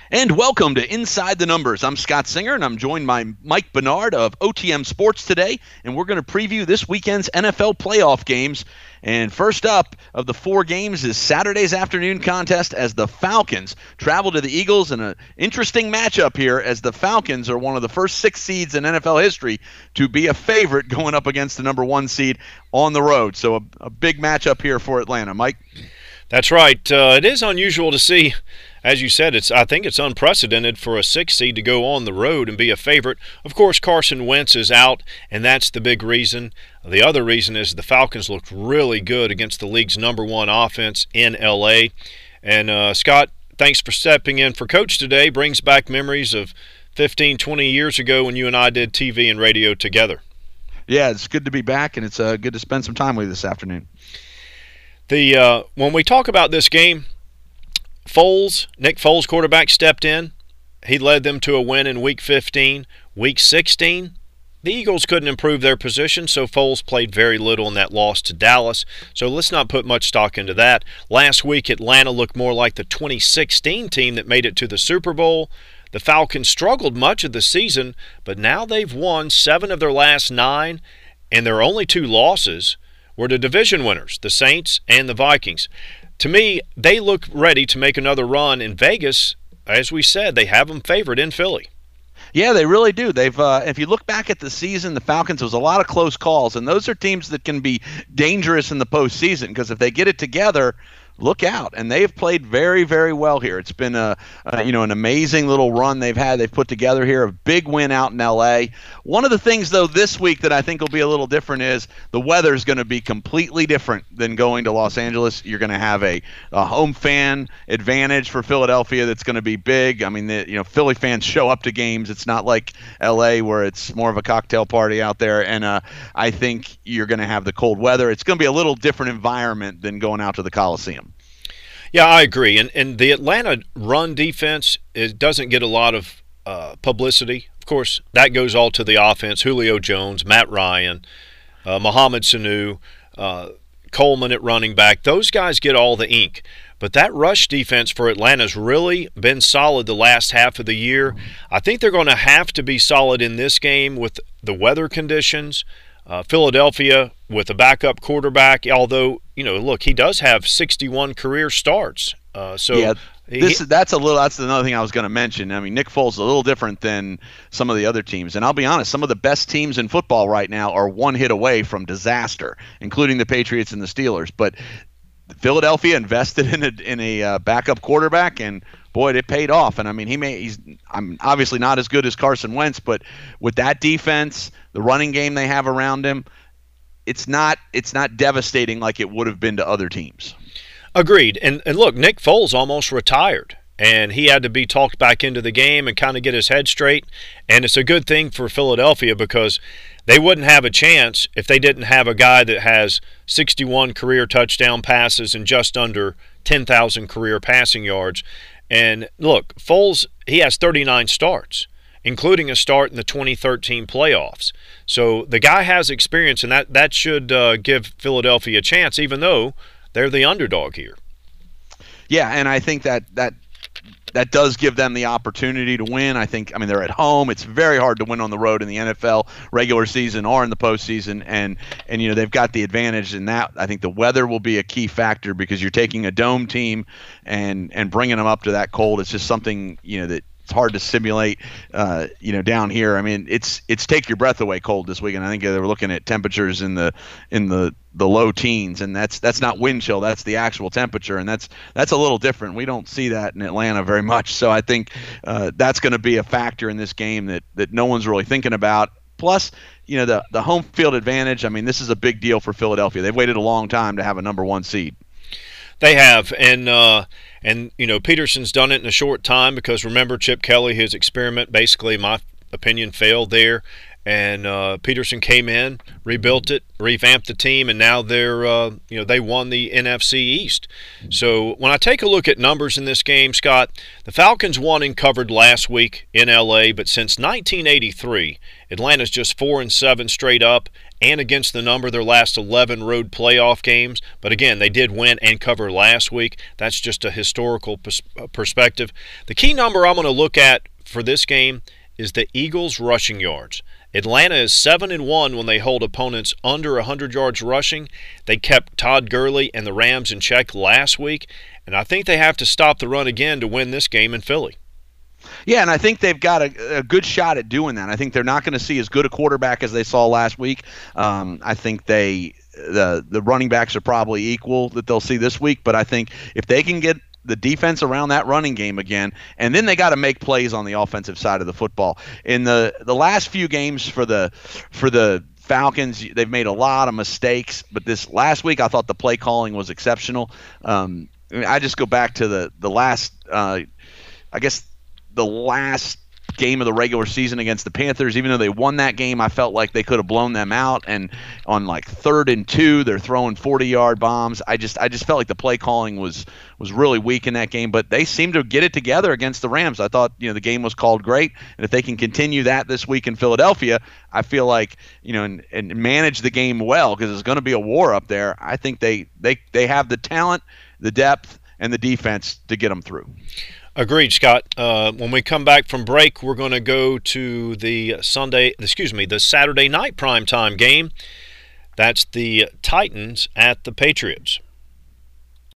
And welcome to Inside the Numbers. I'm Scott Singer, and I'm joined by Mike Bernard of OTM Sports today, and we're going to preview this weekend's NFL playoff games. And first up of the four games is Saturday's afternoon contest as the Falcons travel to the Eagles in an interesting matchup here as the Falcons are one of the first six seeds in NFL history to be a favorite going up against the number one seed on the road. So a big matchup here for Atlanta. Mike? That's right. It is unusual to see, as you said, I think it's unprecedented for a six seed to go on the road and be a favorite. Of course, Carson Wentz is out, and that's the big reason. The other reason is the Falcons looked really good against the league's number one offense in L.A. And Scott, thanks for stepping in for Coach today. Brings back memories of 15, 20 years ago when you and I did TV and radio together. Yeah, it's good to be back, and it's good to spend some time with you this afternoon. When we talk about this game, Nick Foles, quarterback, stepped in. He led them to a win in Week 15. Week 16, the Eagles couldn't improve their position, so Foles played very little in that loss to Dallas. So let's not put much stock into that. Last week, Atlanta looked more like the 2016 team that made it to the Super Bowl. The Falcons struggled much of the season, but now they've won 7 of their last 9, and their only 2 losses were the division winners, the Saints and the Vikings. To me, they look ready to make another run in Vegas. As we said, they have them favored in Philly. Yeah, they really do. If you look back at the season, the Falcons, there was a lot of close calls, and those are teams that can be dangerous in the postseason because if they get it together, look out. And they've played very, very well here. It's been an amazing little run they've had. They've put together here a big win out in L.A. One of the things, though, this week that I think will be a little different is the weather's going to be completely different than going to Los Angeles. You're going to have a home fan advantage for Philadelphia that's going to be big. I mean, Philly fans show up to games. It's not like L.A. where it's more of a cocktail party out there. And I think you're going to have the cold weather. It's going to be a little different environment than going out to the Coliseum. Yeah, I agree. And the Atlanta run defense, it doesn't get a lot of publicity. Of course, that goes all to the offense. Julio Jones, Matt Ryan, Mohamed Sanu, Coleman at running back. Those guys get all the ink. But that rush defense for Atlanta's really been solid the last half of the year. I think they're going to have to be solid in this game with the weather conditions. Philadelphia with a backup quarterback, although, look, he does have 61 career starts. That's another thing I was going to mention. I mean, Nick Foles is a little different than some of the other teams. And I'll be honest, some of the best teams in football right now are one hit away from disaster, including the Patriots and the Steelers. But Philadelphia invested in a backup quarterback, and boy, it paid off. And I mean, I'm obviously not as good as Carson Wentz, but with that defense, the running game they have around him, it's not devastating like it would have been to other teams. Agreed. And look, Nick Foles almost retired, and he had to be talked back into the game and kind of get his head straight. And it's a good thing for Philadelphia because they wouldn't have a chance if they didn't have a guy that has 61 career touchdown passes and just under 10,000 career passing yards. And look, Foles, he has 39 starts, including a start in the 2013 playoffs. So the guy has experience, and that should give Philadelphia a chance, even though they're the underdog here. Yeah, and I think that does give them the opportunity to win. I mean, they're at home. It's very hard to win on the road in the NFL regular season or in the postseason, and they've got the advantage in that. I think the weather will be a key factor because you're taking a dome team and bringing them up to that cold. It's just something that it's hard to simulate, down here. I mean, it's take your breath away cold this weekend. I think they were looking at temperatures in the low teens, and that's not wind chill. That's the actual temperature, and that's a little different. We don't see that in Atlanta very much. So I think that's going to be a factor in this game that no one's really thinking about. Plus, the home field advantage. I mean, this is a big deal for Philadelphia. They've waited a long time to have a number one seed. They have, and Peterson's done it in a short time because remember Chip Kelly, his experiment basically, in my opinion, failed there. and Peterson came in, rebuilt it, revamped the team, and now they won the NFC East. So when I take a look at numbers in this game, Scott, the Falcons won and covered last week in LA, but since 1983, Atlanta's just 4-7 straight up and against the number their last 11 road playoff games. But again, they did win and cover last week. That's just a historical perspective. The key number I'm going to look at for this game is the Eagles' rushing yards. Atlanta is 7-1 when they hold opponents under 100 yards rushing. They kept Todd Gurley and the Rams in check last week, and I think they have to stop the run again to win this game in Philly. Yeah, and I think they've got a good shot at doing that. I think they're not going to see as good a quarterback as they saw last week. I think the running backs are probably equal that they'll see this week, but I think if they can get the defense around that running game again, and then they got to make plays on the offensive side of the football. In the last few games for the Falcons, they've made a lot of mistakes, but this last week I thought the play calling was exceptional. I just go back to the last the last game of the regular season against the Panthers. Even though they won that game, I felt like they could have blown them out, and on like 3rd and 2 they're throwing 40-yard bombs. I just felt like the play calling was really weak in that game, but they seemed to get it together against the Rams. I thought the game was called great, and if they can continue that this week in Philadelphia, I feel like and manage the game well, because it's going to be a war up there. I think they have the talent, the depth, and the defense to get them through. Agreed, Scott. When we come back from break, we're going to go to the Saturday night primetime game. That's the Titans at the Patriots.